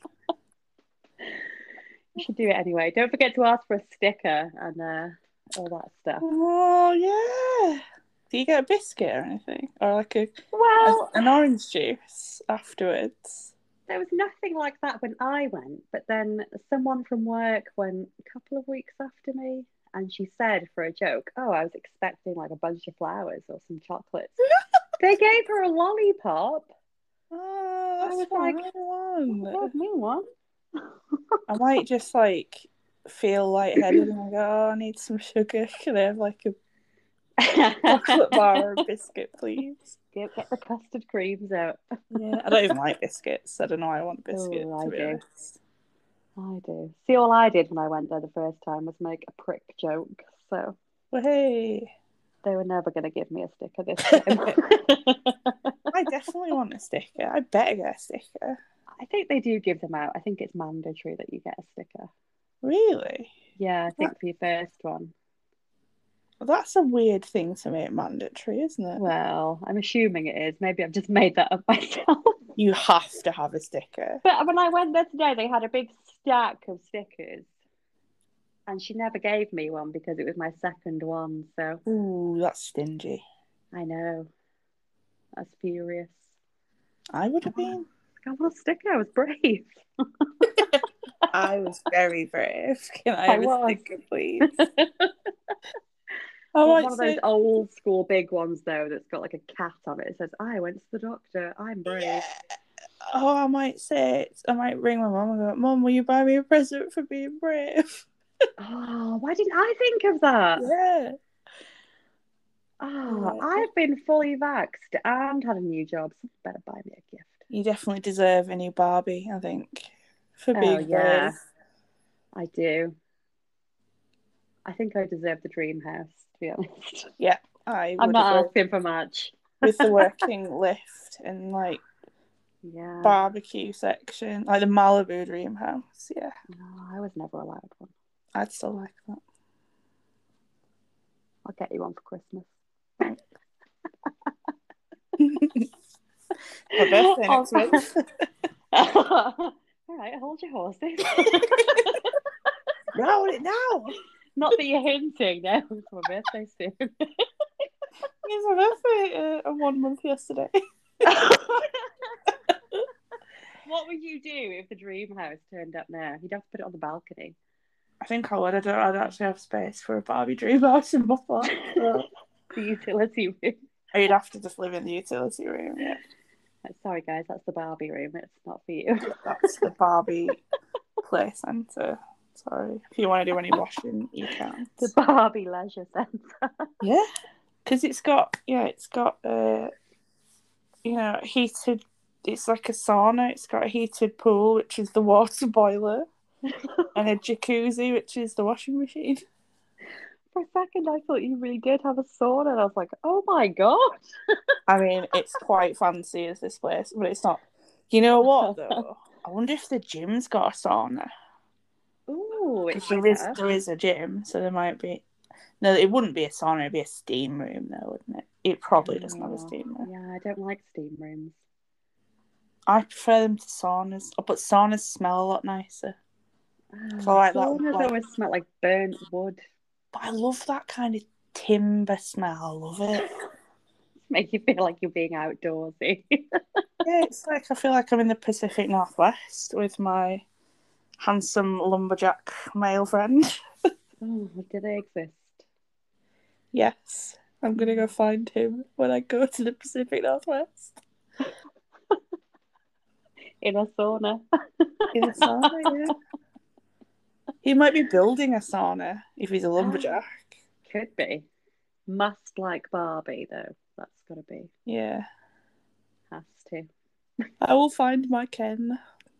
You should do it anyway. Don't forget to ask for a sticker and uh, all that stuff. Oh yeah. Do you get a biscuit or anything, or like a, a Well, an orange juice afterwards? there was nothing like that when I went, but then someone from work went a couple of weeks after me, and she said for a joke, "Oh, I was expecting like a bunch of flowers or some chocolates." They gave her a lollipop. Oh, I that's was what like, I want. "Give me one." I might just like feel lightheaded and I go, oh, I need some sugar. Can I have like a chocolate bar or a biscuit, please? Get, get the custard creams out. Yeah, I don't even like biscuits. I don't know why I want a biscuit, Oh, I to be do. honest. I do. See, all I did when I went there the first time was make a prick joke. So But hey, they were never going to give me a sticker this time. I definitely want a sticker. I better get a sticker. I think they do give them out. I think it's mandatory that you get a sticker. Really? Yeah, I think That, for your first one. that's a weird thing to make mandatory, isn't it? Well, I'm assuming it is. Maybe I've just made that up myself. You have to have a sticker. But when I went there today, they had a big stack of stickers. And she never gave me one because it was my second one. So Ooh, that's stingy. I know. I was furious. I would have been. I want a sticker. I was brave. I was very brave. Can I I have a was. sticker, please? I One might of say, those old school big ones though that's got like a cat on it. It says, I went to the doctor. I'm brave. yeah. Oh, I might say it. I might ring my mum and go, Mum, will you buy me a present for being brave? Oh, why didn't I think of that? Yeah. Oh, Yeah. I've been fully vaxxed and had a new job. Someone better buy me a gift. You definitely deserve a new Barbie, I think, for Oh, being yeah, brave. I do. I think I deserve the dream house, to be honest. Yeah, I I'm would not agree. asking for much. With the working lift and like Yeah. barbecue section, like the Malibu dream house. Yeah, No, I was never allowed one. I'd still like that. I'll get you one for Christmas. My birthday next month. All right, hold your horses. Roll it now. Not that you're hinting. No, it's my birthday soon. It's my birthday uh, one month yesterday. What would you do if the dream house turned up now? You'd have to put it on the balcony. I think I would. I don't. I'd actually have space for a Barbie dream house in my flat. So. The utility room. Or you'd have to just live in the utility room. Yeah. Sorry, guys, that's the Barbie room. It's not for you. That's the Barbie play centre. Sorry. If you want to do any washing, you can. The Barbie Leisure Centre. Yeah. Because it's got, yeah, it's got, uh, you know, heated it's like a sauna. It's got a heated pool, which is the water boiler, and a jacuzzi, which is the washing machine. For a second, I thought you really did have a sauna, and I was like, "Oh my god!" I mean, it's quite fancy as this place, but it's not. You know what though? I wonder if the gym's got a sauna. Ooh, it Because should there is have. there is a gym, so there might be. No, it wouldn't be a sauna. It'd be a steam room, though, wouldn't it? It probably doesn't have a Oh, steam room. yeah, I don't like steam rooms. I prefer them to saunas. Oh, but saunas smell a lot nicer. Oh, So I like that. saunas Like, always smell like burnt wood. but I love that kind of timber smell. I love it. Make you feel like you're being outdoorsy. Yeah, it's like I feel like I'm in the Pacific Northwest with my handsome lumberjack male friend. Oh, do they exist? Yes, I'm gonna go find him when I go to the Pacific Northwest. In a sauna. In a sauna, yeah. He might be building a sauna if he's a lumberjack. Could be. Must like Barbie, though. That's got to be. Yeah. Has to. I will find my Ken.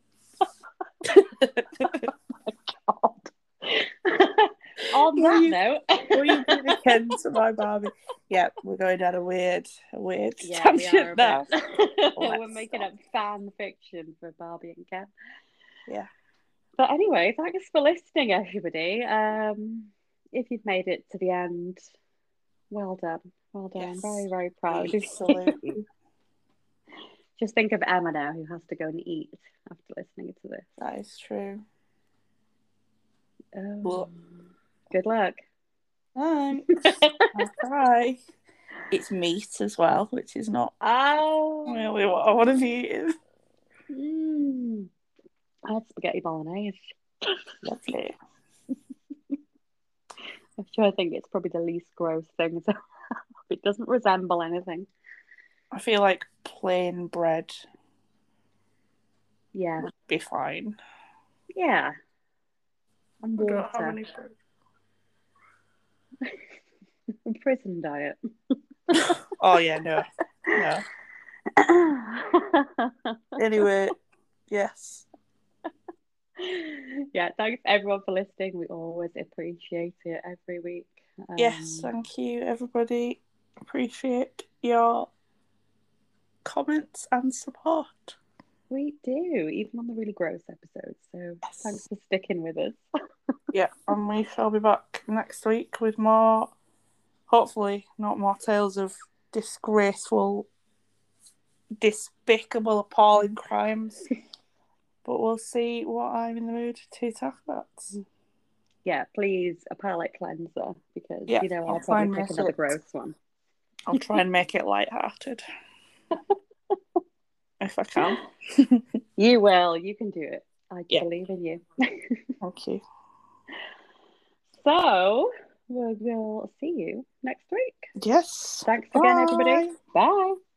God. On Will that you- note. Will you be the Ken to my Barbie? Yeah, we're going down a weird, a weird Yeah, we tangent are a now. bit. We're Let's making stop. up fan fiction for Barbie and Ken. Yeah. But anyway, thanks for listening, everybody. Um, if you've made it to the end, well done. Well done. Yes. Very, very proud of you. Absolutely. Just think of Emma now, who has to go and eat after listening to this. That is true. Oh, Well, good luck. thanks. I'll try. It's meat as well, which is not Oh, really what I want to be eating. mm. I had spaghetti bolognese. Lovely. I'm sure I think it's probably the least gross thing. So it doesn't resemble anything. I feel like plain bread Yeah. would be fine. Yeah. And I don't have water. any bread. Prison diet. Oh yeah, no. No. Anyway, yes. Yeah, thanks everyone for listening. We always appreciate it every week. Um, Yes, thank you everybody. Appreciate your comments and support. We do, even on the really gross episodes. So Yes. thanks for sticking with us. Yeah, and we shall be back next week with more, hopefully not more tales of disgraceful, despicable, appalling crimes. But we'll see what I'm in the mood to talk about. Yeah, please, a palate cleanser, because Yeah, you know I'll I'll try and probably pick make another it- gross one. I'll try and make it light-hearted. If I can. You will. You can do it. I Yeah. believe in you. Thank you. So we'll, we'll see you next week. Yes. Thanks again, everybody. Bye. Bye.